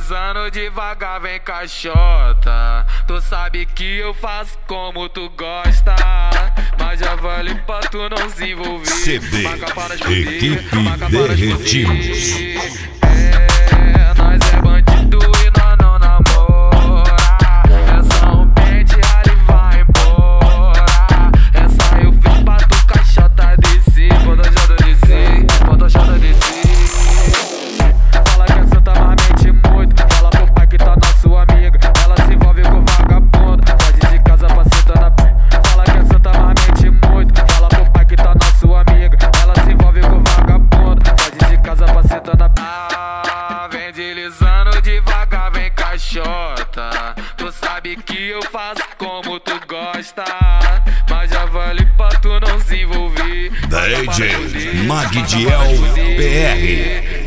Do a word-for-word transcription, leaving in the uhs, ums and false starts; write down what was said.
deslizando devagar, vem caixota. Tu sabe que eu faço como tu gosta, mas já vale pra tu não se envolver. C D, Marca para Equipe marca para Derretidos. É, nós é bandido e nós não namora. É só um pente, ali vai embora. É só eu fiz pra tu caixota descer. Quando a jota descer, quando a jota descer. Fala que a santa mas mente muito. Fala pro pai que tá na sua amiga. Ela se envolve com vagabundo, pode de casa pra sentar na p. Fala que a santa mas mente muito. Fala pro pai que tá na sua amiga. Ela se envolve com vagabundo, pode de casa pra sentar na p. Ah, vem deslizando devagar, vem caixota. Tu sabe que eu faço como tu gosta, mas já vale pra tu não se envolver. D J Magdiel P R.